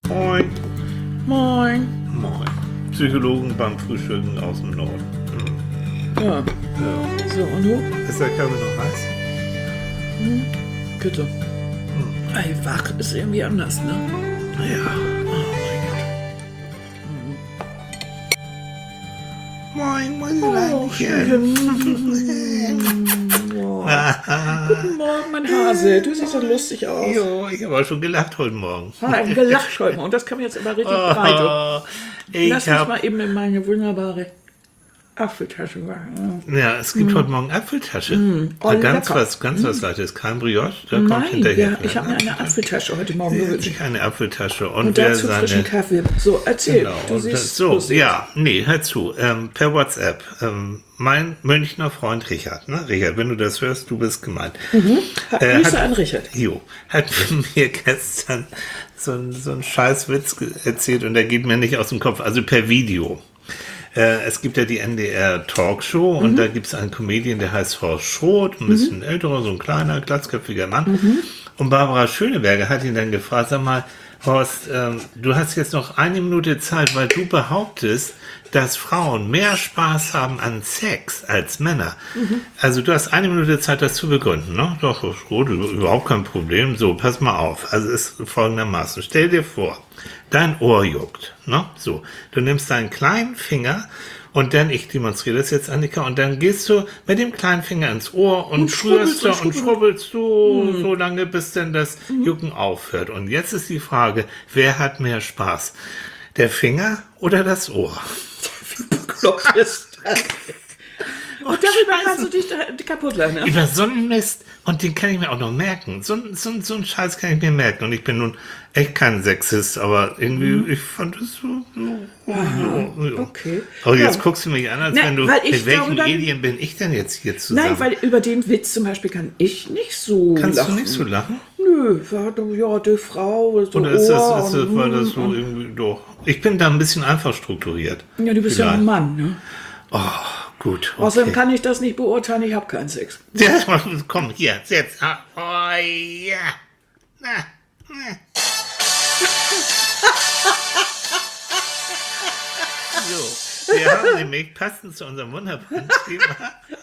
Moin. Moin. Moin. Psychologen beim Frühstücken aus dem Norden. Ja. So, und du? Ist der Körper noch heiß? Bitte. Ey, wach ist irgendwie anders, ne? Ja. Oh mein Gott. Moin, Mäuseleinchen. Guten Morgen, mein Hase. Du siehst so lustig aus. Jo, ich habe auch schon gelacht heute Morgen. Gelacht heute Morgen. Und das kam jetzt immer richtig breit. Lass Lass mich mal eben in meine wunderbare Apfeltasche machen. Ja, es gibt heute Morgen Apfeltasche. Ganz was Leichtes. Kein Brioche, da kommt Nein, hinterher. ja, ich habe mir eine Apfeltasche heute Morgen gewünscht. Eine Apfeltasche. Und dazu wer frischen Kaffee. So, erzähl. Genau, Du siehst so, lustig. ja, nee, hör zu. Per WhatsApp. Mein Münchner Freund Richard, ne? Richard, wenn du das hörst, du bist gemeint. Grüße an Richard. Hat mir gestern so einen Scheißwitz erzählt und der geht mir nicht aus dem Kopf, also per Video. Es gibt ja die NDR Talkshow und da gibt es einen Comedian, der heißt Horst Schroth, ein bisschen älterer, so ein kleiner, glatzköpfiger Mann. Und Barbara Schöneberger hat ihn dann gefragt, sag mal, Horst, du hast jetzt noch 1 Minute Zeit, weil du behauptest, dass Frauen mehr Spaß haben an Sex als Männer. Also du hast 1 Minute Zeit, das zu begründen, ne? Doch, ist gut, überhaupt kein Problem. So, pass mal auf. Also es ist folgendermaßen. Stell dir vor, dein Ohr juckt, ne? So, du nimmst deinen kleinen Finger und dann, ich demonstriere das jetzt, Annika, und dann gehst du mit dem kleinen Finger ins Ohr und schrührst und schrubbelst du so lange, bis dann das Jucken aufhört. Und jetzt ist die Frage, wer hat mehr Spaß? Der Finger oder das Ohr? Wie bekloppt ist das? Und darüber kannst du dich kaputt lachen. Ne? Über so einen Mist, und den kann ich mir auch noch merken. So einen Scheiß kann ich mir merken. Und ich bin nun echt kein Sexist, aber irgendwie, ich fand es so. Okay. Aber jetzt guckst du mich an, als wenn du, mit welchem glaube, Alien bin ich denn jetzt hier zusammen? Nein, weil über den Witz zum Beispiel kann ich nicht so Kannst lachen. du nicht so lachen? Nö, ja, die Frau ist so Oder ist das, weil das so irgendwie doch. Ich bin da ein bisschen einfach strukturiert. Ja, du bist ja ein Mann, ne? Oh, gut. Okay. Außerdem kann ich das nicht beurteilen, ich habe keinen Sex. Ja, komm, hier, jetzt. Oh, ja. Na. So, wir haben nämlich passend zu unserem wunderbaren Thema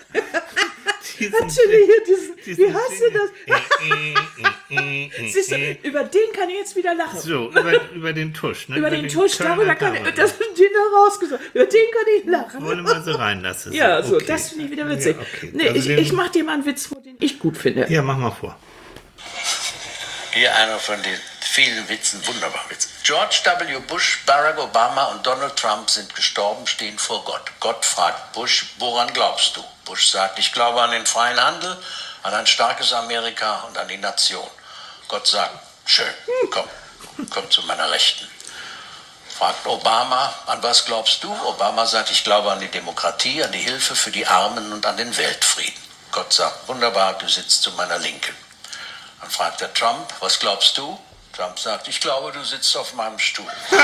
Wie hast du das? Siehst du, über den kann ich jetzt wieder lachen. So, über den Tusch. Ne? Über den Tusch, darüber kann ich, das ist den da rausgesucht. Über den kann ich lachen. Wollen wir mal so reinlassen. Ja, so, okay. das finde ich wieder witzig. Ja, okay. Nee, also ich mach dir mal einen Witz vor, den ich gut finde. Ja, mach mal vor. Hier einer von den vielen Witzen, wunderbar Witz. George W. Bush, Barack Obama und Donald Trump sind gestorben, stehen vor Gott. Gott fragt Bush, woran glaubst du? Bush sagt, ich glaube an den freien Handel, an ein starkes Amerika und an die Nation. Gott sagt, schön, komm zu meiner Rechten. Fragt Obama, an was glaubst du? Obama sagt, ich glaube an die Demokratie, an die Hilfe für die Armen und an den Weltfrieden. Gott sagt, wunderbar, du sitzt zu meiner Linken. Dann fragt er Trump, was glaubst du? Trump sagt, ich glaube, du sitzt auf meinem Stuhl.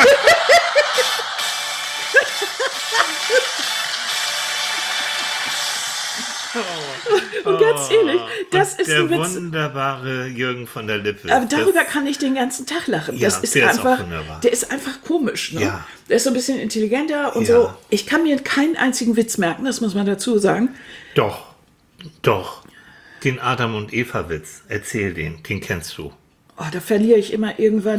Und ganz ehrlich, das ist der ein Witz. Wunderbare Jürgen von der Lippe. Aber darüber kann ich den ganzen Tag lachen. Ja, Das ist der ist einfach, auch wunderbar. der ist einfach komisch. Ne? Ja. Der ist so ein bisschen intelligenter und Ja. so. Ich kann mir keinen einzigen Witz merken, das muss man dazu sagen. Doch. Den Adam und Eva Witz, erzähl den kennst du. Oh, da verliere ich immer irgendwann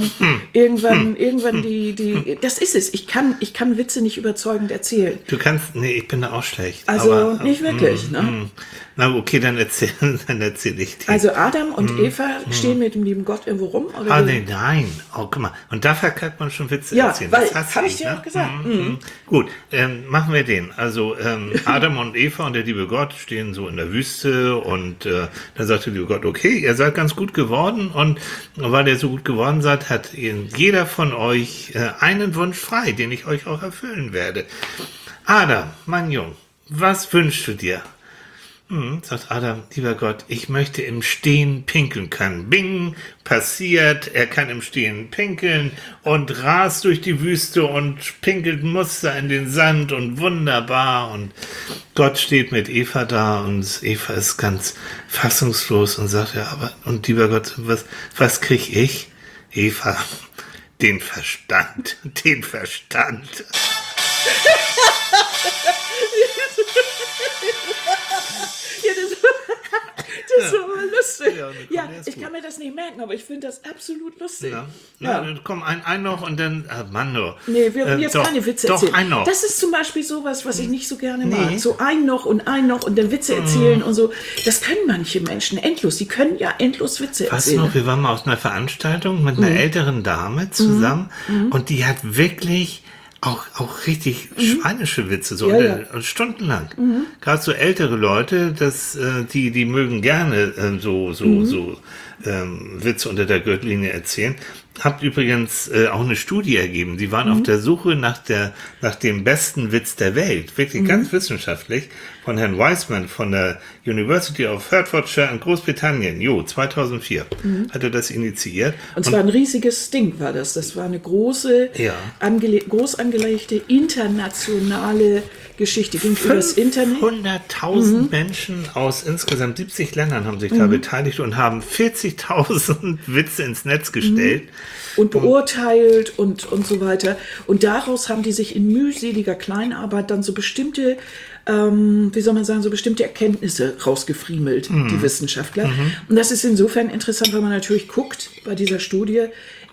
die. Das ist es. Ich kann Witze nicht überzeugend erzählen. Du kannst, nee, ich bin da auch schlecht. Also aber, nicht wirklich, ne? Na okay, dann erzähl ich den. Also Adam und Eva stehen mit dem lieben Gott irgendwo rum? Oder Ah, wie? nee, nein. Oh, guck mal. Und da kann man schon Witze Ja, erzählen. weil, Das hasse hab ich dir ne? auch gesagt. Gut, machen wir den. Also Adam und Eva und der liebe Gott stehen so in der Wüste und dann sagt der liebe Gott, okay, ihr seid ganz gut geworden und weil ihr so gut geworden seid, hat jeder von euch einen Wunsch frei, den ich euch auch erfüllen werde. Adam, mein Junge, was wünschst du dir? Sagt Adam, lieber Gott, ich möchte im Stehen pinkeln können. Bing, passiert, er kann im Stehen pinkeln und rast durch die Wüste und pinkelt Muster in den Sand und wunderbar. Und Gott steht mit Eva da und Eva ist ganz fassungslos und sagt, ja, aber, und lieber Gott, was krieg ich? Eva, Den Verstand. Ja, das ist aber lustig. Ja, ich kann mir das nicht merken, aber ich finde das absolut lustig. Ja, dann komm, ein noch und dann, Mann, du. Nee, wir wollen jetzt keine Witze erzählen. Doch, ein noch. Das ist zum Beispiel sowas, was ich nicht so gerne mag. So ein noch und dann Witze erzählen und so. Das können manche Menschen endlos. Die können ja endlos Witze Weißt du erzählen. noch, wir waren mal auf einer Veranstaltung mit einer älteren Dame zusammen und die hat wirklich auch richtig schweinische Witze, so stundenlang. Gerade so ältere Leute, die mögen gerne Witze unter der Gürtellinie erzählen. Habt übrigens auch eine Studie ergeben. Die waren auf der Suche nach dem besten Witz der Welt. Wirklich ganz wissenschaftlich. Von Herrn Wiseman von der University of Hertfordshire in Großbritannien. 2004 hat er das initiiert. Und zwar ein riesiges Ding war das. Das war eine groß angelegte internationale Geschichte. Ging über das Internet. 100.000 Menschen aus insgesamt 70 Ländern haben sich da beteiligt und haben 40.000 Witze ins Netz gestellt. Und beurteilt und so weiter. Und daraus haben die sich in mühseliger Kleinarbeit dann so bestimmte, so bestimmte Erkenntnisse rausgefriemelt, die Wissenschaftler. Und das ist insofern interessant, weil man natürlich guckt bei dieser Studie,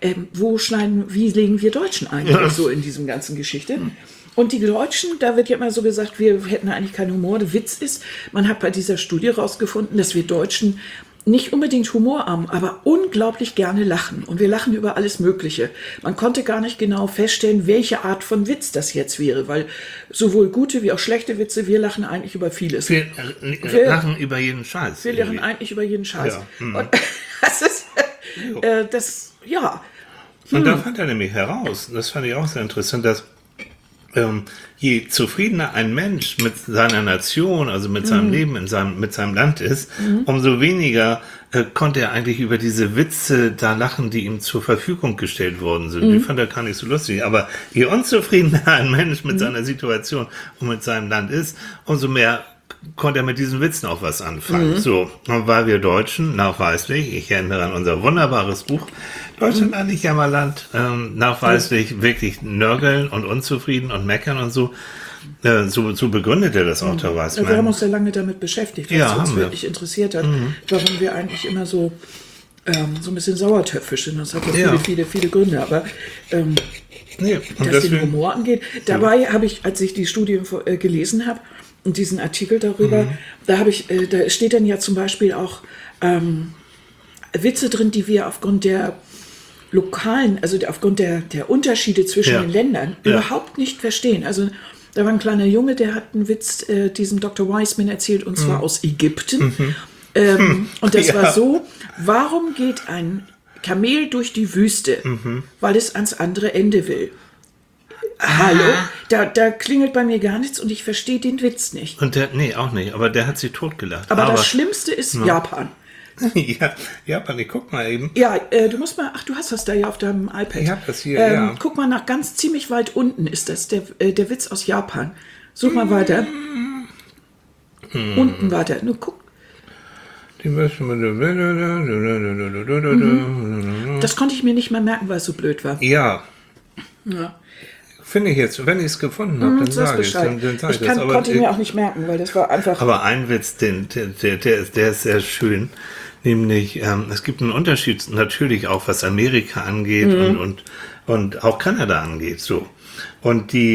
wie legen wir Deutschen eigentlich so in diesem ganzen Geschichte. Und die Deutschen, da wird ja immer so gesagt, wir hätten eigentlich keinen Humor. Der Witz ist, man hat bei dieser Studie rausgefunden, dass wir Deutschen nicht unbedingt Humor haben, aber unglaublich gerne lachen. Und wir lachen über alles Mögliche. Man konnte gar nicht genau feststellen, welche Art von Witz das jetzt wäre, weil sowohl gute wie auch schlechte Witze, wir lachen eigentlich über vieles. Wir lachen über jeden Scheiß. Wir lachen eigentlich über jeden Scheiß. Ja. Und das ist, Und da fand er nämlich heraus, das fand ich auch sehr interessant, dass je zufriedener ein Mensch mit seiner Nation, also mit seinem Leben, mit seinem Land ist, umso weniger konnte er eigentlich über diese Witze da lachen, die ihm zur Verfügung gestellt worden sind. Die fand er gar nicht so lustig. Aber je unzufriedener ein Mensch mit seiner Situation und mit seinem Land ist, umso mehr konnte er mit diesen Witzen auch was anfangen. So, und weil wir Deutschen, nachweislich, ich erinnere an unser wunderbares Buch, Deutschland ein Jammerland, nachweislich wirklich nörgeln und unzufrieden und meckern und so. So begründet er das auch, der Weismann. Wir haben uns ja lange damit beschäftigt, was uns wirklich interessiert hat, warum wir eigentlich immer so ein bisschen sauertöpfisch sind. Das hat ja viele Gründe, aber was den Humor angeht, dabei habe ich, als ich die Studie gelesen habe, und diesen Artikel darüber, da steht dann ja zum Beispiel auch Witze drin, die wir aufgrund der lokalen, also aufgrund der Unterschiede zwischen den Ländern überhaupt nicht verstehen. Also da war ein kleiner Junge, der hat einen Witz diesem Dr. Wiseman erzählt, und zwar aus Ägypten. Und das war so: Warum geht ein Kamel durch die Wüste? Weil es ans andere Ende will. Hallo? Da klingelt bei mir gar nichts und ich verstehe den Witz nicht. Und auch nicht, aber der hat sich totgelacht. Aber das Schlimmste ist Japan. Ja, Japan, ich guck mal eben. Ja, du musst mal, du hast das da ja auf deinem iPad. Ich hab das hier, Guck mal nach ganz ziemlich weit unten ist das, der Witz aus Japan. Such mal weiter. Unten weiter, nur guck. Das konnte ich mir nicht mehr merken, weil es so blöd war. Ja. Finde ich jetzt, wenn ich es gefunden habe, dann sage ich es. Konnte ich mir auch nicht merken, weil das war einfach... Aber ein Witz, der ist sehr schön, nämlich es gibt einen Unterschied natürlich auch, was Amerika angeht und auch Kanada angeht. So. Und die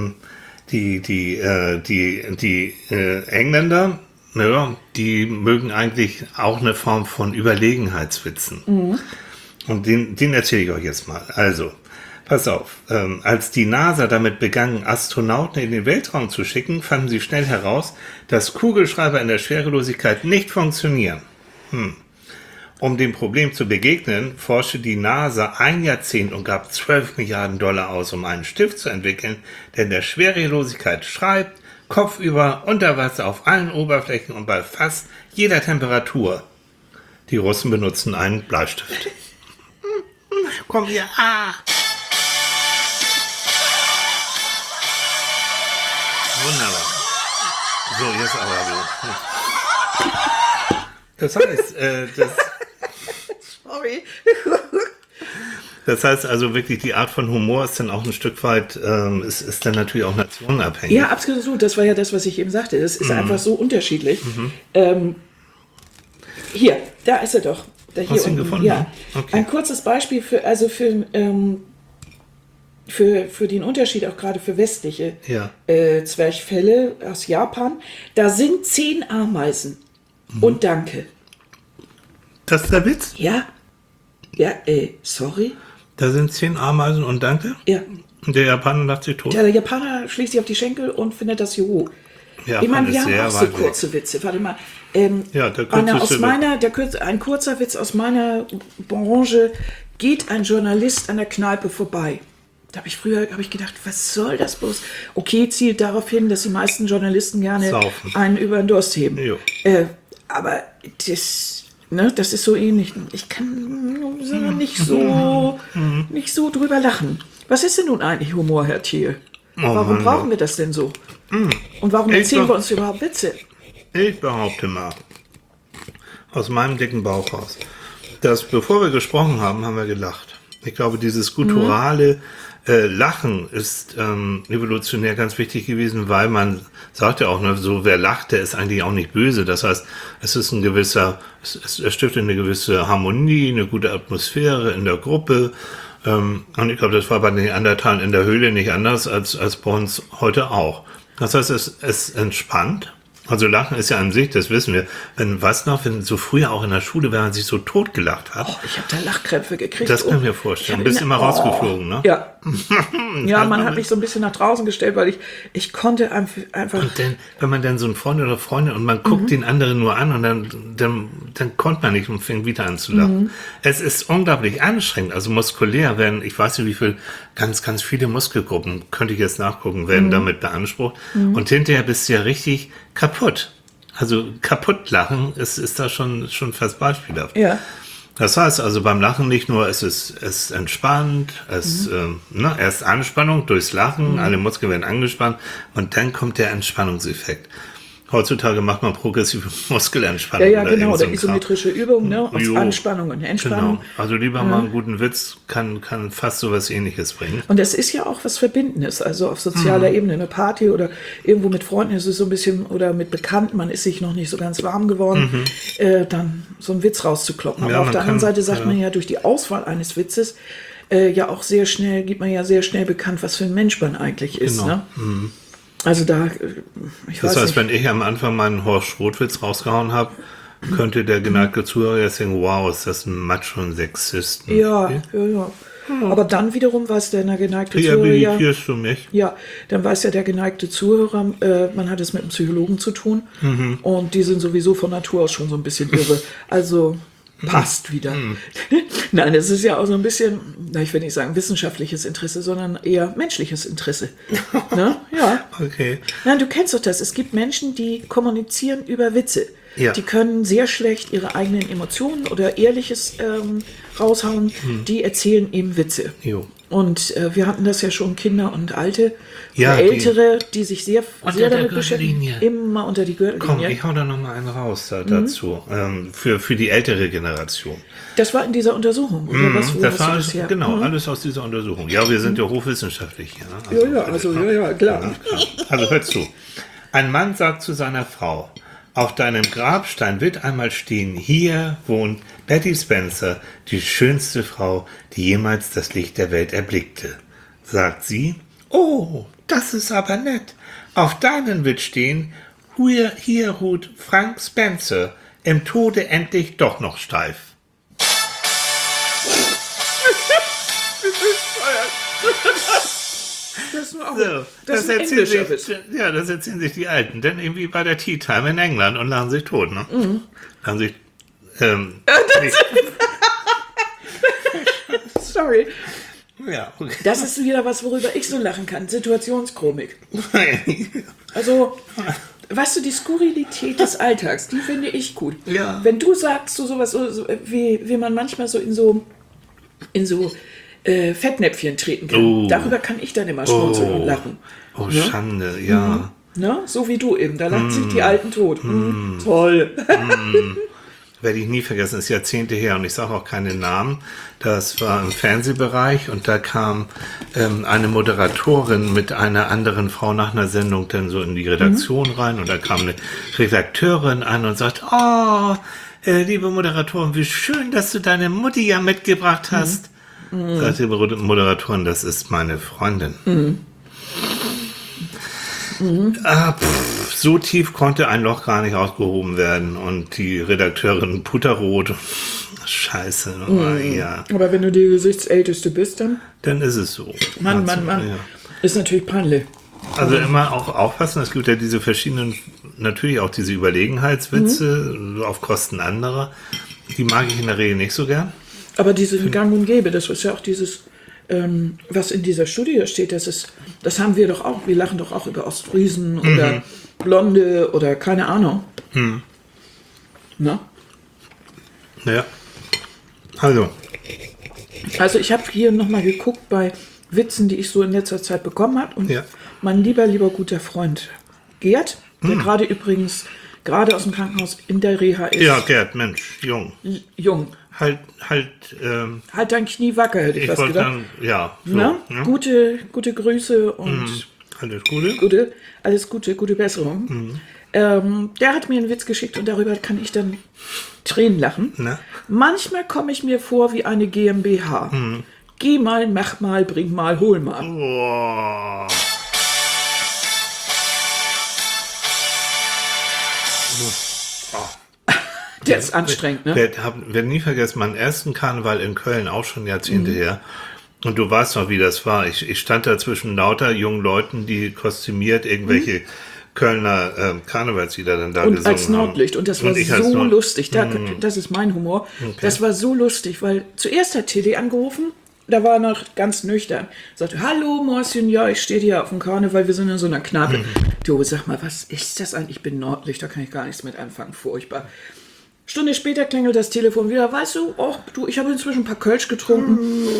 Engländer, die mögen eigentlich auch eine Form von Überlegenheitswitzen. Und den erzähle ich euch jetzt mal. Also, pass auf, als die NASA damit begann, Astronauten in den Weltraum zu schicken, fanden sie schnell heraus, dass Kugelschreiber in der Schwerelosigkeit nicht funktionieren. Um dem Problem zu begegnen, forschte die NASA ein Jahrzehnt und gab $12 Milliarden aus, um einen Stift zu entwickeln, der in der Schwerelosigkeit schreibt, kopfüber, unter Wasser, auf allen Oberflächen und bei fast jeder Temperatur. Die Russen benutzen einen Bleistift. Komm hier, Wunderbar. So, jetzt aber du. Das heißt, Sorry. Das heißt also wirklich, die Art von Humor ist dann auch ein Stück weit, ist dann natürlich auch nationenabhängig. Ja, absolut. Das war ja das, was ich eben sagte. Das ist einfach so unterschiedlich. Hier, da ist er doch. Da hier Hast du ihn gefunden? Ja. Okay. Ein kurzes Beispiel für den Unterschied, auch gerade für westliche Zwerchfelle aus Japan. Da sind 10 Ameisen. Und danke. Das ist der Witz? Ja. Ja, sorry. Da sind 10 Ameisen und danke? Ja. Und der Japaner lacht sich tot? Ja, der Japaner schlägt sich auf die Schenkel und findet das Juhu. Ja, ich meine, wir haben auch so kurze Witze. Warte mal. Ein kurzer Witz aus meiner Branche: geht ein Journalist an der Kneipe vorbei. Da habe ich gedacht, was soll das bloß? Okay, zielt darauf hin, dass die meisten Journalisten gerne saufen. Einen über den Durst heben. Aber das ist so ähnlich. Ich kann nicht so drüber lachen. Was ist denn nun eigentlich Humor, Herr Thiel? Warum brauchen wir das denn so? Und warum erzählen wir uns überhaupt Witze? Ich behaupte mal, aus meinem dicken Bauch raus, dass bevor wir gesprochen haben, haben wir gelacht. Ich glaube, dieses gutturale Lachen ist evolutionär ganz wichtig gewesen, weil man sagt ja auch, ne, so wer lacht, der ist eigentlich auch nicht böse. Das heißt, es ist es stiftet eine gewisse Harmonie, eine gute Atmosphäre in der Gruppe. Und ich glaube, das war bei den Neandertalern in der Höhle nicht anders als bei uns heute auch. Das heißt, es entspannt. Also Lachen ist ja an sich, das wissen wir. Wenn so früher auch in der Schule, wenn man sich so totgelacht hat. Oh, ich habe da Lachkrämpfe gekriegt. Das kann ich mir vorstellen. Du bist immer rausgeflogen, ne? Ja. Ja, man hat mich so ein bisschen nach draußen gestellt, weil ich konnte einfach... Und dann, wenn man dann so ein Freund oder Freundin und man guckt den anderen nur an und dann konnte man nicht und fängt wieder an zu lachen. Es ist unglaublich anstrengend, also muskulär werden, ich weiß nicht wie viel, ganz, ganz viele Muskelgruppen, könnte ich jetzt nachgucken, werden damit beansprucht. Und hinterher bist du ja richtig kaputt. Also kaputt lachen ist da schon fast beispielhaft. Ja. Das heißt also beim Lachen nicht nur, es entspannt, erst Anspannung durchs Lachen, alle Muskeln werden angespannt und dann kommt der Entspannungseffekt. Heutzutage macht man progressive Muskelentspannung. Ja, genau, oder isometrische Übung, ne? Aus Anspannung und Entspannung. Genau. Also lieber mal einen guten Witz kann fast so was Ähnliches bringen. Und das ist ja auch was Verbindendes, also auf sozialer Ebene, eine Party oder irgendwo mit Freunden ist es so ein bisschen, oder mit Bekannten, man ist sich noch nicht so ganz warm geworden, dann so einen Witz rauszukloppen. Aber auf der anderen Seite sagt man ja durch die Auswahl eines Witzes gibt man ja sehr schnell bekannt, was für ein Mensch man eigentlich ist. Genau. Ne? Also das heißt, wenn ich am Anfang meinen Horst Schroth-Witz rausgehauen habe, könnte der geneigte Zuhörer jetzt denken, wow, ist das ein Macho und Sexist. Ja. Aber dann wiederum weiß der geneigte Zuhörer rehabilitierst du mich? Ja, dann weiß ja der geneigte Zuhörer, man hat es mit einem Psychologen zu tun und die sind sowieso von Natur aus schon so ein bisschen irre. Also passt wieder. Nein, es ist ja auch so ein bisschen, ich will nicht sagen wissenschaftliches Interesse, sondern eher menschliches Interesse. Ne? Ja. Okay. Nein, du kennst doch das. Es gibt Menschen, die kommunizieren über Witze. Ja. Die können sehr schlecht ihre eigenen Emotionen oder Ehrliches raushauen. Die erzählen eben Witze. Jo. Und wir hatten das ja schon, Kinder und Alte, Ältere, die sich sehr damit beschäftigen, immer unter die Gürtellinie. Komm, ich hau da noch mal einen raus dazu, für die ältere Generation. Das war in dieser Untersuchung, oder was? Das war alles aus dieser Untersuchung. Ja, wir sind ja hochwissenschaftlich hier. Ne? Ja, klar. Also hör zu. Ein Mann sagt zu seiner Frau: Auf deinem Grabstein wird einmal stehen, hier wohnt Betty Spencer, die schönste Frau, die jemals das Licht der Welt erblickte. Sagt sie: Oh, das ist aber nett. Auf deinen wird stehen, hier ruht Frank Spencer, im Tode endlich doch noch steif. Das erzählen sich die Alten, denn irgendwie bei der Tea Time in England und lachen sich tot, ne? Lachen sich, Sorry. Ja, okay. Das ist wieder was, worüber ich so lachen kann. Situationskomik. Also, weißt du, die Skurrilität des Alltags, die finde ich gut. Ja. Wenn du sagst, so sowas, wie man manchmal so in so Fettnäpfchen treten kann. Darüber kann ich dann immer schmunzeln und lachen. Oh, ne? Schande, ja. Ne? So wie du eben, da lachen sich die Alten tot. Toll. werde ich nie vergessen, ist Jahrzehnte her und ich sage auch keine Namen. Das war im Fernsehbereich und da kam eine Moderatorin mit einer anderen Frau nach einer Sendung dann so in die Redaktion rein und da kam eine Redakteurin an und sagt, liebe Moderatorin, wie schön, dass du deine Mutti ja mitgebracht hast. Sagt die Moderatorin, das ist meine Freundin. So tief konnte ein Loch gar nicht ausgehoben werden und die Redakteurin puterrot. Scheiße. Ja. Aber wenn du die Gesichtsälteste bist, dann ist es so. Mann. Ja. Ist natürlich peinlich. Also immer auch aufpassen, es gibt ja diese verschiedenen, natürlich auch diese Überlegenheitswitze auf Kosten anderer. Die mag ich in der Regel nicht so gern. Aber diese Gang und Gäbe, das ist ja auch dieses, was in dieser Studie steht, das haben wir doch auch. Wir lachen doch auch über Ostfriesen oder Blonde oder keine Ahnung. Na? Ja. Also ich habe hier nochmal geguckt bei Witzen, die ich so in letzter Zeit bekommen habe. Und mein lieber guter Freund Gerd, der gerade aus dem Krankenhaus in der Reha ist. Ja, Gerd, Mensch, jung. Halt dein Knie wacker, hätte ich fast gedacht. Dann, ja. So, ne? Gute Grüße und alles Gute. Gute Besserung. Der hat mir einen Witz geschickt und darüber kann ich dann Tränen lachen. Na? Manchmal komme ich mir vor wie eine GmbH. Geh mal, mach mal, bring mal, hol mal. Oh. Der ist anstrengend, ne? Werde nie vergessen, meinen ersten Karneval in Köln, auch schon Jahrzehnte her. Und du weißt noch, wie das war. Ich stand da zwischen lauter jungen Leuten, die kostümiert irgendwelche Kölner Karnevalslieder dann da gesungen haben. Und als Nordlicht. Und das war so lustig. Das ist mein Humor. Okay. Das war so lustig, weil zuerst hat Tilly angerufen. Da war er noch ganz nüchtern. Sagte, hallo Mäuschen, ja, ich stehe hier auf dem Karneval, wir sind in so einer Kneipe. Du, sag mal, was ist das eigentlich? Ich bin Nordlicht, da kann ich gar nichts mit anfangen. Furchtbar. Stunde später klingelt das Telefon wieder. Weißt du, ich habe inzwischen ein paar Kölsch getrunken.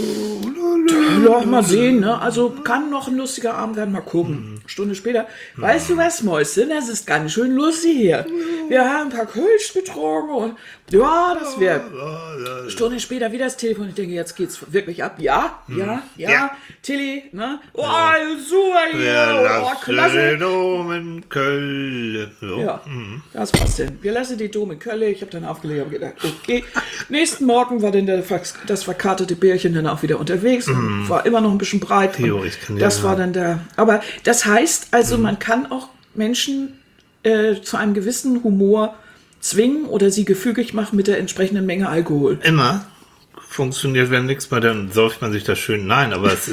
Ja, mal sehen, ne? Also kann noch ein lustiger Abend werden, mal gucken. Stunde später, weißt du was, Mäuschen, das ist ganz schön lustig hier. Wir haben ein paar Kölsch getrunken und ja, das wäre. Stunde später wieder das Telefon. Ich denke, jetzt geht's wirklich ab. Ja. Tilly, ne? Oh, super hier. Oh, klasse. Dom in Köln. So. Ja, das war's denn. Wir lassen die Dom in Köln. Ich habe dann aufgelegt und gedacht, okay. Nächsten Morgen war dann das verkartete Bärchen dann auch wieder unterwegs und war immer noch ein bisschen breit. Jo, das war dann der. Aber das heißt also, man kann auch Menschen zu einem gewissen Humor zwingen oder sie gefügig machen mit der entsprechenden Menge Alkohol. Immer. Funktioniert, wenn nichts mehr, dann säuft man sich das schön. Nein, aber es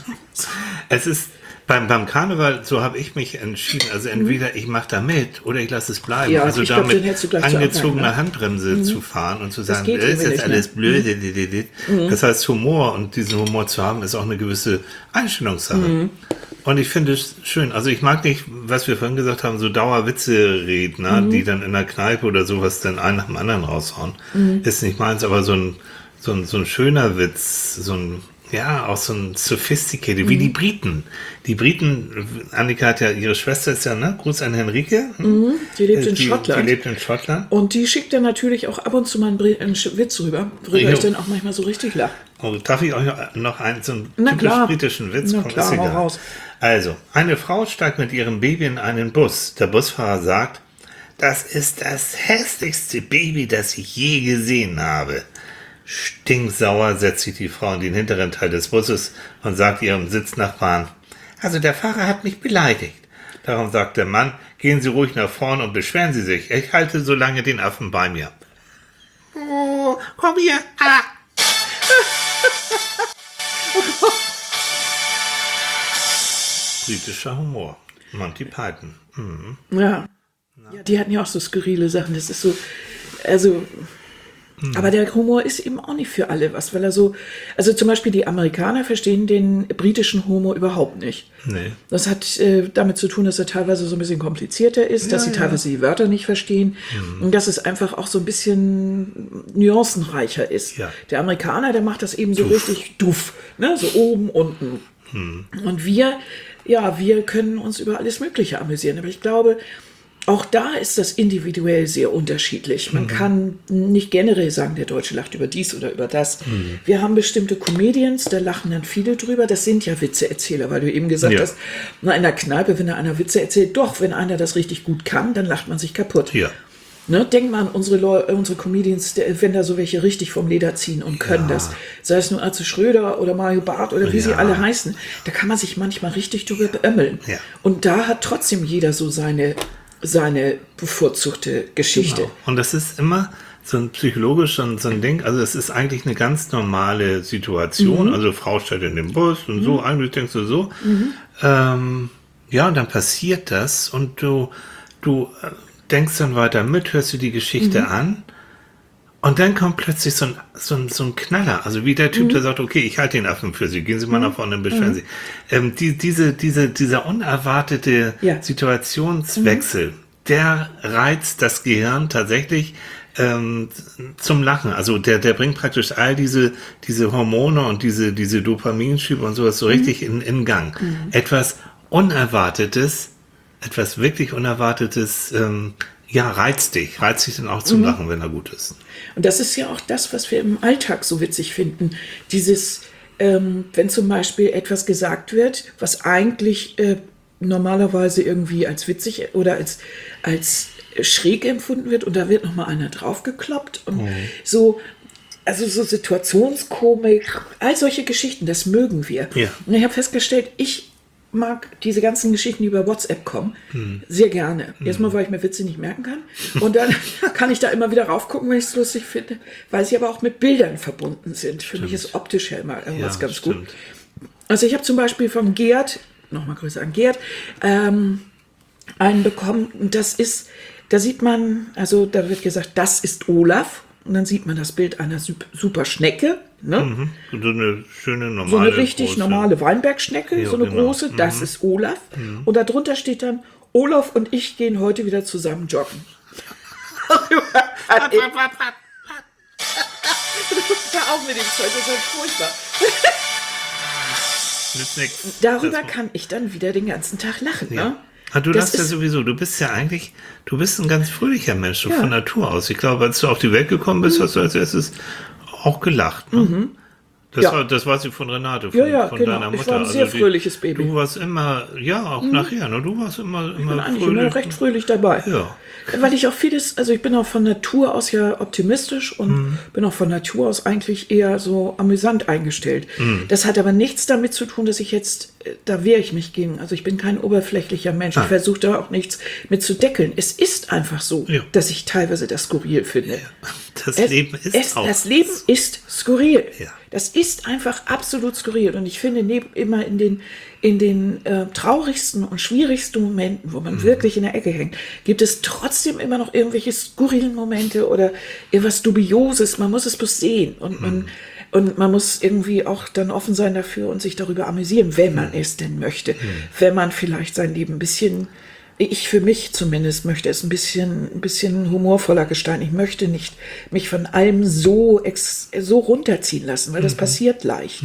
ist beim Karneval, so habe ich mich entschieden. Also entweder ich mache da mit oder ich lasse es bleiben. Ja, also damit angezogener Handbremse zu fahren und zu sagen, das ist jetzt alles blöd. Das heißt, Humor und diesen Humor zu haben, ist auch eine gewisse Einstellungssache. Und ich finde es schön. Also ich mag nicht, was wir vorhin gesagt haben, so Dauerwitze-Redner, die dann in der Kneipe oder sowas dann einen nach dem anderen raushauen. Ist nicht meins, aber so ein schöner Witz, auch so ein sophisticated, wie die Briten. Die Briten, Annika hat ja, ihre Schwester ist ja, ne? Gruß an Henrike. Die lebt in Schottland. Die lebt in Schottland. Und die schickt dann natürlich auch ab und zu mal einen Witz rüber, worüber ich dann auch manchmal so richtig lache. Oh, darf ich euch noch so einen typisch britischen Witz? Na klar, hau raus. Also, eine Frau steigt mit ihrem Baby in einen Bus. Der Busfahrer sagt, das ist das hässlichste Baby, das ich je gesehen habe. Stinksauer setzt sich die Frau in den hinteren Teil des Busses und sagt ihrem Sitznachbarn, also der Fahrer hat mich beleidigt. Darum sagt der Mann, gehen Sie ruhig nach vorn und beschweren Sie sich. Ich halte so lange den Affen bei mir. Oh, komm hier. Ah. Britischer Humor. Monty Python. Ja, die hatten ja auch so skurrile Sachen. Das ist so, also... Aber der Humor ist eben auch nicht für alle was, weil also zum Beispiel die Amerikaner verstehen den britischen Humor überhaupt nicht. Nee. Das hat damit zu tun, dass er teilweise so ein bisschen komplizierter ist, dass sie teilweise die Wörter nicht verstehen und dass es einfach auch so ein bisschen nuancenreicher ist. Ja. Der Amerikaner, der macht das eben so richtig duff, ne? So oben, unten. Und wir können uns über alles Mögliche amüsieren. Aber ich glaube, Auch da ist das individuell sehr unterschiedlich. Man kann nicht generell sagen, der Deutsche lacht über dies oder über das. Wir haben bestimmte Comedians, da lachen dann viele drüber. Das sind ja Witzeerzähler, weil du eben gesagt hast, in der Kneipe, wenn da einer Witze erzählt, doch, wenn einer das richtig gut kann, dann lacht man sich kaputt. Ja. Ne, denk mal an unsere Comedians, wenn da so welche richtig vom Leder ziehen und können das. Sei es nur Atze Schröder oder Mario Barth oder wie sie alle heißen. Da kann man sich manchmal richtig drüber beömmeln. Ja. Und da hat trotzdem jeder so seine bevorzugte Geschichte. Genau. Und das ist immer so ein psychologisch so ein Ding, also es ist eigentlich eine ganz normale Situation, also Frau steht in dem Bus und so, eigentlich denkst du so, und dann passiert das und du denkst dann weiter mit, hörst du die Geschichte an und dann kommt plötzlich so ein Knaller, also wie der Typ, der sagt, okay, ich halte den Affen für Sie, gehen Sie mal nach vorne und beschweren Sie. Dieser unerwartete Situationswechsel, der reizt das Gehirn tatsächlich zum Lachen. Also der bringt praktisch all diese Hormone und diese Dopaminschübe und sowas so richtig in Gang. Etwas Unerwartetes, etwas wirklich Unerwartetes, reizt dich dann auch zum Lachen, wenn er gut ist. Und das ist ja auch das, was wir im Alltag so witzig finden. Dieses, wenn zum Beispiel etwas gesagt wird, was eigentlich normalerweise irgendwie als witzig oder als schräg empfunden wird und da wird nochmal einer draufgekloppt und so, also so Situationskomik, all solche Geschichten, das mögen wir. Ja. Und ich habe festgestellt, ich mag diese ganzen Geschichten, die über WhatsApp kommen, sehr gerne. Erstmal, weil ich mir Witze nicht merken kann. Und dann kann ich da immer wieder raufgucken, wenn ich es lustig finde, weil sie aber auch mit Bildern verbunden sind. Für mich ist optisch ja immer irgendwas ganz gut. Also ich habe zum Beispiel von Gerd, nochmal Grüße an Gerd, einen bekommen. Und da sieht man, also da wird gesagt, das ist Olaf. Und dann sieht man das Bild einer super Schnecke. Ne? So eine schöne, normale, so eine richtig große, normale Weinbergschnecke, so eine große, das ist Olaf. Und darunter steht dann, Olaf und ich gehen heute wieder zusammen joggen. Hör auf mit dem Zeug, das ist halt furchtbar. Darüber kann ich dann wieder den ganzen Tag lachen. Ja. Ne? Du lachst ja sowieso, du bist ein ganz fröhlicher Mensch, so von Natur aus. Ich glaube, als du auf die Welt gekommen bist, hast du als erstes auch gelacht. Ne? Das weiß ich von Renate, von deiner Mutter. Ich war ein sehr fröhliches Baby. Du warst immer, auch nachher, ne? Du warst immer ich bin eigentlich immer recht fröhlich dabei. Ja. Weil ich auch vieles, also ich bin auch von Natur aus ja optimistisch und bin auch von Natur aus eigentlich eher so amüsant eingestellt. Das hat aber nichts damit zu tun, dass ich jetzt, da wehre ich mich gegen, also ich bin kein oberflächlicher Mensch. Ich versuche da auch nichts mit zu deckeln. Es ist einfach so, dass ich teilweise das skurril finde. Ja. Das Leben ist skurril. Ja. Das ist einfach absolut skurril. Und ich finde, immer in den traurigsten und schwierigsten Momenten, wo man wirklich in der Ecke hängt, gibt es trotzdem immer noch irgendwelche skurrilen Momente oder irgendwas Dubioses. Man muss es bloß sehen. Und man muss irgendwie auch dann offen sein dafür und sich darüber amüsieren, wenn man es denn möchte. Wenn man vielleicht sein Leben ein bisschen, ich für mich zumindest möchte es ein bisschen humorvoller gestalten. Ich möchte nicht mich von allem so runterziehen lassen, weil das passiert leicht.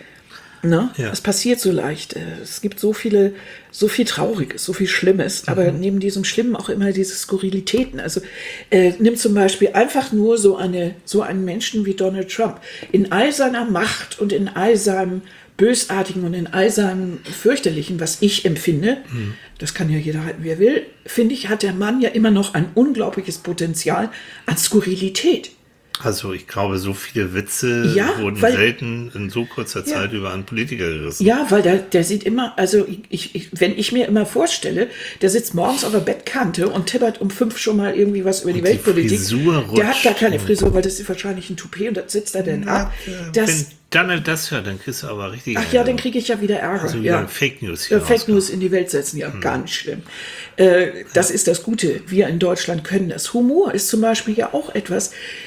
Ne? Ja. Es passiert so leicht. Es gibt so viel Trauriges, so viel Schlimmes, aber neben diesem Schlimmen auch immer diese Skurrilitäten. Also nimm zum Beispiel einfach nur so einen Menschen wie Donald Trump. In all seiner Macht und in all seinem Bösartigen und in all seinem Fürchterlichen, was ich empfinde, das kann ja jeder halten, wie er will, finde ich, hat der Mann ja immer noch ein unglaubliches Potenzial an Skurrilität. Also ich glaube, so viele Witze wurden selten in so kurzer Zeit über einen Politiker gerissen. Ja, weil der sieht immer, also wenn ich mir immer vorstelle, der sitzt morgens auf der Bettkante und tippert um 5 schon mal irgendwie was über die Weltpolitik. Der hat gar keine Frisur, weil das ist wahrscheinlich ein Toupet und das sitzt er denn ab. Wenn Donald das hört, dann kriegst du aber richtig Ärger. Ach ja, dann kriege ich ja wieder Ärger. Also wieder Fake News hier Fake News in die Welt setzen, ganz schlimm. Das ist das Gute. Wir in Deutschland können das. Humor ist zum Beispiel ja auch etwas,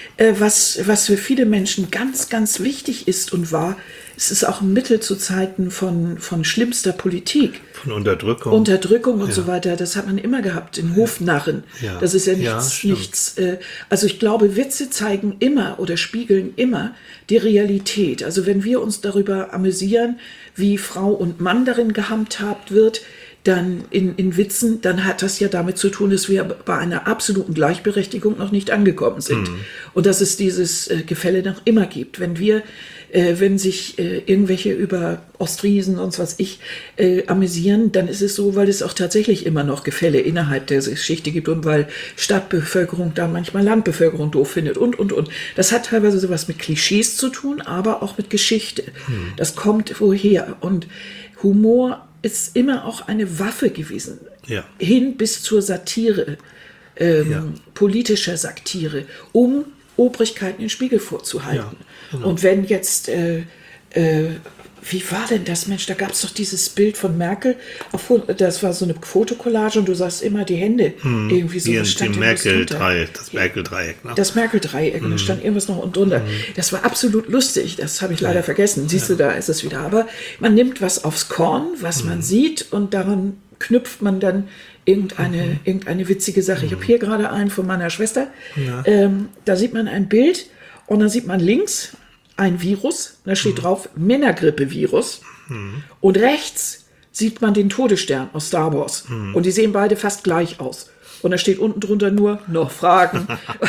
was für viele Menschen ganz, ganz wichtig ist und war. Es ist auch ein Mittel zu Zeiten von schlimmster Politik. Von Unterdrückung. Unterdrückung und so weiter. Das hat man immer gehabt, in Hofnarren. Ja. Das ist ja nichts. Also ich glaube, Witze zeigen immer oder spiegeln immer die Realität. Also wenn wir uns darüber amüsieren, wie Frau und Mann darin gehandhabt wird, dann in Witzen, dann hat das ja damit zu tun, dass wir bei einer absoluten Gleichberechtigung noch nicht angekommen sind. Und dass es dieses Gefälle noch immer gibt. Wenn sich irgendwelche über Ostfriesen und was amüsieren, dann ist es so, weil es auch tatsächlich immer noch Gefälle innerhalb der Geschichte gibt und weil Stadtbevölkerung da manchmal Landbevölkerung doof findet und. Das hat teilweise sowas mit Klischees zu tun, aber auch mit Geschichte. Das kommt woher. Und Humor ist immer auch eine Waffe gewesen. Ja. Hin bis zur Satire, politischer Satire, um Obrigkeiten den Spiegel vorzuhalten. Ja, genau. Und wenn jetzt, wie war denn das, Mensch, da gab es doch dieses Bild von Merkel, das war so eine Fotokollage und du sahst immer die Hände irgendwie so. Das Merkel-Dreieck. Ne? Das Merkel-Dreieck, und da stand irgendwas noch unten drunter. Das war absolut lustig, das habe ich leider vergessen. Siehst du, da ist es wieder. Aber man nimmt was aufs Korn, was man sieht, und daran knüpft man dann irgendeine witzige Sache. Ich habe hier gerade einen von meiner Schwester. Ja. Da sieht man ein Bild und dann sieht man links ein Virus. Da steht drauf Männergrippe-Virus. Und rechts sieht man den Todesstern aus Star Wars. Und die sehen beide fast gleich aus. Und da steht unten drunter nur noch Fragen.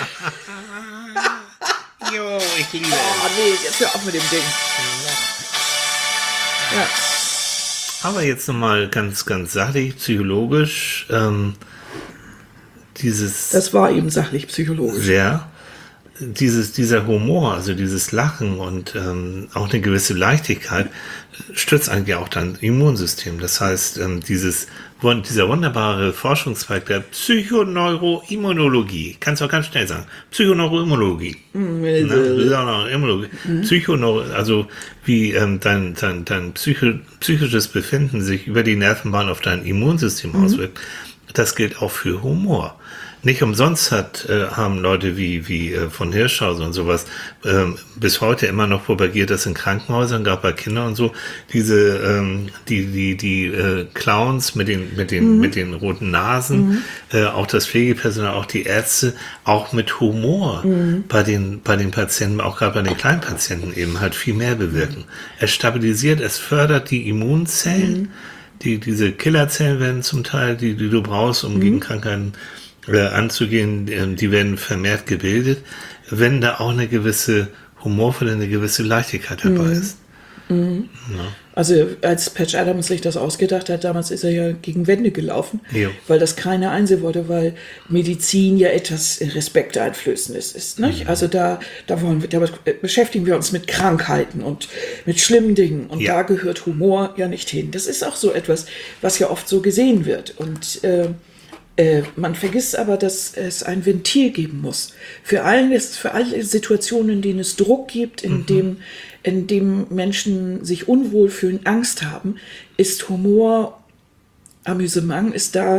Jo, ich liebe es. Oh nee, jetzt hör auf mit dem Ding. Ja. Aber jetzt nochmal ganz, ganz sachlich, psychologisch, das war eben sachlich psychologisch. Sehr. Dieser Humor, also dieses Lachen und auch eine gewisse Leichtigkeit stützt eigentlich auch dein Immunsystem. Das heißt, dieser wunderbare Forschungszweig der Psychoneuroimmunologie, kannst du auch ganz schnell sagen, Psychoneuroimmunologie. Also wie dein psychisches Befinden sich über die Nervenbahn auf dein Immunsystem auswirkt, das gilt auch für Humor. Nicht umsonst haben Leute wie von Hirschhausen und sowas bis heute immer noch propagiert, dass in Krankenhäusern, gerade bei Kindern und so, diese die Clowns mit den roten Nasen, auch das Pflegepersonal, auch die Ärzte, auch mit Humor bei den Patienten, auch gerade bei den kleinen Patienten eben halt viel mehr bewirken. Es stabilisiert, es fördert die Immunzellen, diese Killerzellen werden zum Teil, die du brauchst, um gegen Krankheiten anzugehen, die werden vermehrt gebildet, wenn da auch eine gewisse humorvolle, eine gewisse Leichtigkeit dabei ist. Ja. Also als Patch Adams sich das ausgedacht hat, damals ist er ja gegen Wände gelaufen, weil das keiner einsehen wollte, weil Medizin ja etwas Respekteinflößendes ist. Nicht? Also da beschäftigen wir uns mit Krankheiten und mit schlimmen Dingen, und da gehört Humor ja nicht hin. Das ist auch so etwas, was ja oft so gesehen wird, und man vergisst aber, dass es ein Ventil geben muss. Für alle Situationen, in denen es Druck gibt, in dem Menschen sich unwohl fühlen, Angst haben, ist Humor, Amüsement, ist da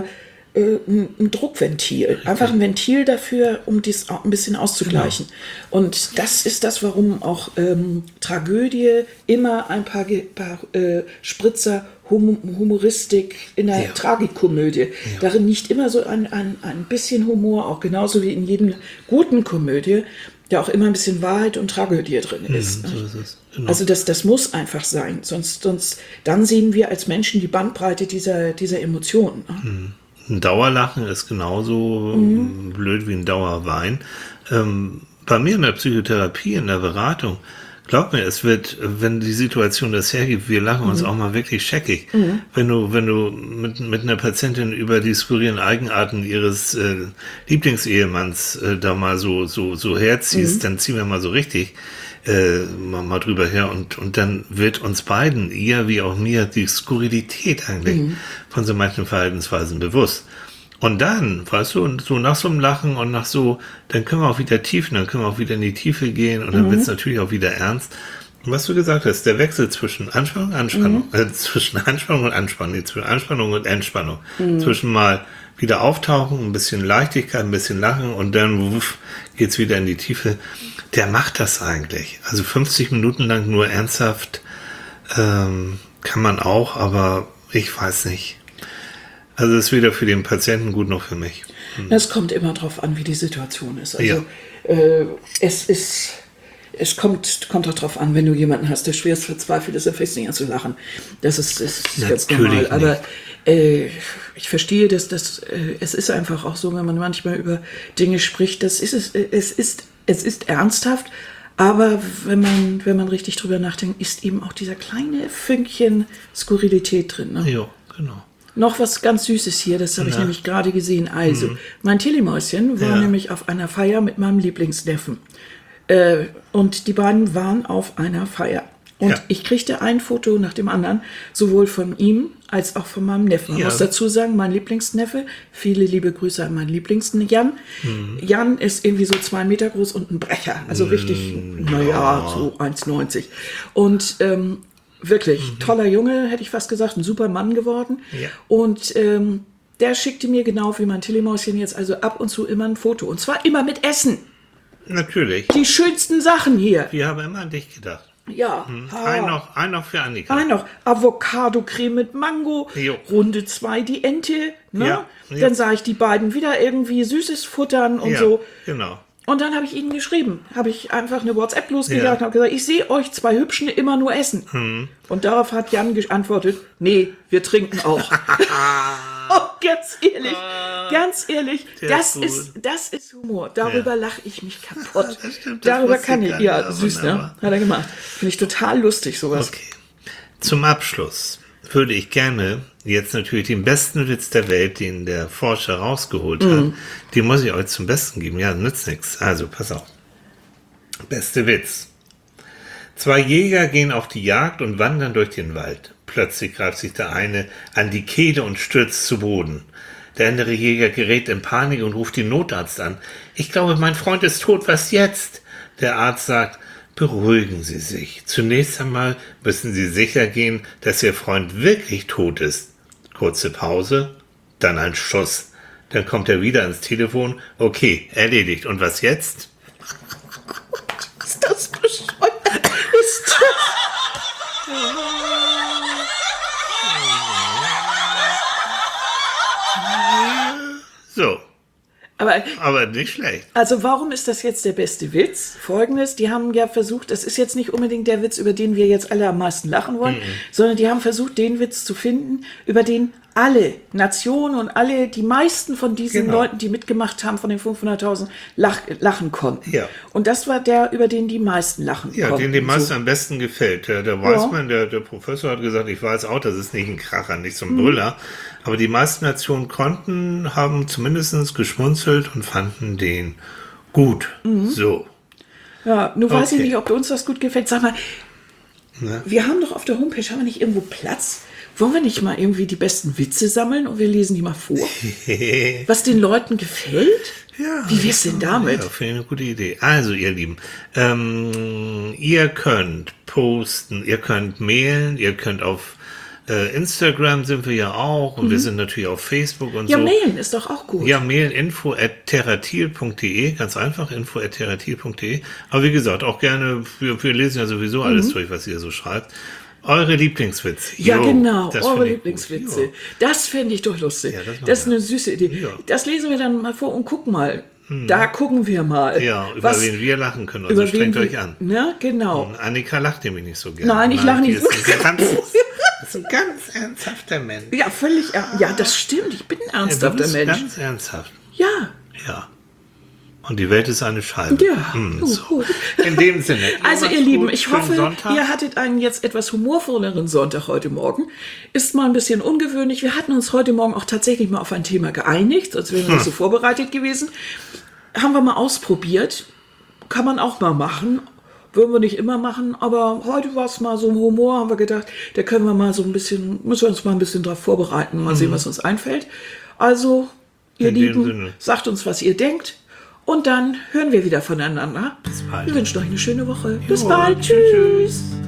ein Druckventil. Einfach ein Ventil dafür, um dies auch ein bisschen auszugleichen. Genau. Und das ist das, warum auch Tragödie immer ein paar Spritzer Humoristik in der Tragikomödie. Darin nicht immer so ein bisschen Humor, auch genauso wie in jedem guten Komödie, ja auch immer ein bisschen Wahrheit und Tragödie drin ist. So ist es. Genau. Also das muss einfach sein. Sonst dann sehen wir als Menschen die Bandbreite dieser Emotionen. Ein Dauerlachen ist genauso blöd wie ein Dauerwein. Bei mir in der Psychotherapie, in der Beratung, glaub mir, es wird, wenn die Situation das hergibt, wir lachen uns auch mal wirklich scheckig. Wenn du mit einer Patientin über die skurrilen Eigenarten ihres Lieblingsehemanns da mal so herziehst, dann ziehen wir mal so richtig mal drüber her, und dann wird uns beiden, ihr wie auch mir, die Skurrilität eigentlich von so manchen Verhaltensweisen bewusst. Und dann, weißt du, so nach so einem Lachen und dann können wir auch wieder dann können wir auch wieder in die Tiefe gehen, und dann wird es natürlich auch wieder ernst. Und was du gesagt hast, der Wechsel zwischen Anspannung und Anspannung, zwischen Anspannung und Anspannung, zwischen Anspannung und Entspannung, zwischen mal wieder auftauchen, ein bisschen Leichtigkeit, ein bisschen Lachen, und dann geht's wieder in die Tiefe. Der macht das eigentlich. Also 50 Minuten lang nur ernsthaft kann man auch, aber ich weiß nicht. Also es ist weder für den Patienten gut noch für mich. Es kommt immer drauf an, wie die Situation ist. Also es kommt auch drauf an, wenn du jemanden hast, der schwerst verzweifelt ist, dann fängst du nicht an zu lachen. Das ist ganz normal. Aber Ich verstehe, dass es ist einfach auch so, wenn man manchmal über Dinge spricht, es ist ernsthaft, aber wenn man richtig drüber nachdenkt, ist eben auch dieser kleine Fünkchen Skurrilität drin. Ne? Ja, genau. Noch was ganz Süßes hier, das habe ich nämlich gerade gesehen. Also, mein Telemäuschen war nämlich auf einer Feier mit meinem Lieblingsneffen. Und die beiden waren auf einer Feier. Und ich kriegte ein Foto nach dem anderen, sowohl von ihm als auch von meinem Neffen. Man muss dazu sagen, mein Lieblingsneffe, viele liebe Grüße an meinen Liebsten Jan. Jan ist irgendwie so 2 Meter groß und ein Brecher. Also richtig, so 1,90. Und wirklich toller Junge, hätte ich fast gesagt, ein super Mann geworden. Ja. Und der schickte mir genau wie mein Telemäuschen jetzt also ab und zu immer ein Foto. Und zwar immer mit Essen. Natürlich. Die schönsten Sachen hier. Wir haben immer an dich gedacht. Ja. Ein noch für Annika. Ein noch. Avocado-Creme mit Mango. Jo. Runde 2 die Ente. Ne? Ja. Dann sah ich die beiden wieder irgendwie Süßes futtern und so. Genau. Und dann habe ich ihnen geschrieben. Habe ich einfach eine WhatsApp losgejagt und habe gesagt, ich sehe euch 2 Hübschen immer nur essen. Und darauf hat Jan geantwortet, nee, wir trinken auch. Oh, ganz ehrlich, das ist Humor. Darüber lache ich mich kaputt. Das stimmt, das darüber kann ich, süß, ne? Hat er gemacht. Finde ich total lustig, sowas. Okay. Zum Abschluss würde ich gerne jetzt natürlich den besten Witz der Welt, den der Forscher rausgeholt hat, den muss ich euch zum Besten geben. Ja, nützt nichts. Also, pass auf. Beste Witz. 2 Jäger gehen auf die Jagd und wandern durch den Wald. Plötzlich greift sich der eine an die Kehle und stürzt zu Boden. Der andere Jäger gerät in Panik und ruft den Notarzt an. Ich glaube, mein Freund ist tot, was jetzt? Der Arzt sagt, beruhigen Sie sich. Zunächst einmal müssen Sie sicher gehen, dass Ihr Freund wirklich tot ist. Kurze Pause, dann ein Schuss. Dann kommt er wieder ans Telefon. Okay, erledigt. Und was jetzt? Ist das bescheuert? Ist das... So. Aber nicht schlecht. Also warum ist das jetzt der beste Witz? Folgendes, die haben ja versucht, das ist jetzt nicht unbedingt der Witz, über den wir jetzt alle am meisten lachen wollen, sondern die haben versucht, den Witz zu finden, über den alle Nationen und die meisten von diesen Leuten, die mitgemacht haben, von den 500.000, lachen konnten. Ja. Und das war der, über den die meisten lachen konnten. Ja, den die meisten am besten gefällt. Der Weismann, der Professor hat gesagt, ich weiß auch, das ist nicht ein Kracher, nicht so ein Brüller. Aber die meisten Nationen haben zumindest geschmunzelt und fanden den gut. So. Ja, nur weiß ich nicht, ob uns das gut gefällt. Sag mal, wir haben doch auf der Homepage, haben wir nicht irgendwo Platz? Wollen wir nicht mal irgendwie die besten Witze sammeln und wir lesen die mal vor? Was den Leuten gefällt? Ja. Wie wär's denn damit? Ja, finde ich eine gute Idee. Also, ihr Lieben, ihr könnt posten, ihr könnt mailen, ihr könnt auf Instagram sind wir ja auch und wir sind natürlich auf Facebook und so. Ja, mailen ist doch auch gut. Ja, mailen info@terratil.de, ganz einfach, info@terratil.de. Aber wie gesagt, auch gerne, wir lesen ja sowieso alles durch, was ihr so schreibt. Eure Lieblingswitze. Ja, genau, eure Lieblingswitze. Das fände ich doch lustig. Ja, das ist eine süße Idee. Ja. Das lesen wir dann mal vor und gucken mal. Da gucken wir mal. Ja, über wen wir lachen können. Also strengt euch an. Ja, genau. Annika lacht nämlich nicht so gerne. Nein, ich lache nicht so gerne. Das ist ein ganz ernsthafter Mensch. Ja, völlig. Ja, das stimmt. Ich bin ein ernsthafter Mensch. Ganz ernsthaft. Ja. Ja. Und die Welt ist eine Scheibe. Ja, so. Gut. In dem Sinne. Also ihr Lieben, ich hoffe, ihr hattet einen jetzt etwas humorvolleren Sonntag heute Morgen. Ist mal ein bisschen ungewöhnlich. Wir hatten uns heute Morgen auch tatsächlich mal auf ein Thema geeinigt, sonst wären wir nicht so vorbereitet gewesen. Haben wir mal ausprobiert. Kann man auch mal machen. Würden wir nicht immer machen, aber heute war es mal so ein Humor, haben wir gedacht, da können wir mal so ein bisschen, müssen wir uns mal ein bisschen drauf vorbereiten, mal sehen, was uns einfällt. Also, ihr Lieben, sagt uns, was ihr denkt. Und dann hören wir wieder voneinander. Bis bald. Wir wünschen euch eine schöne Woche. Bis bald. Tschüss.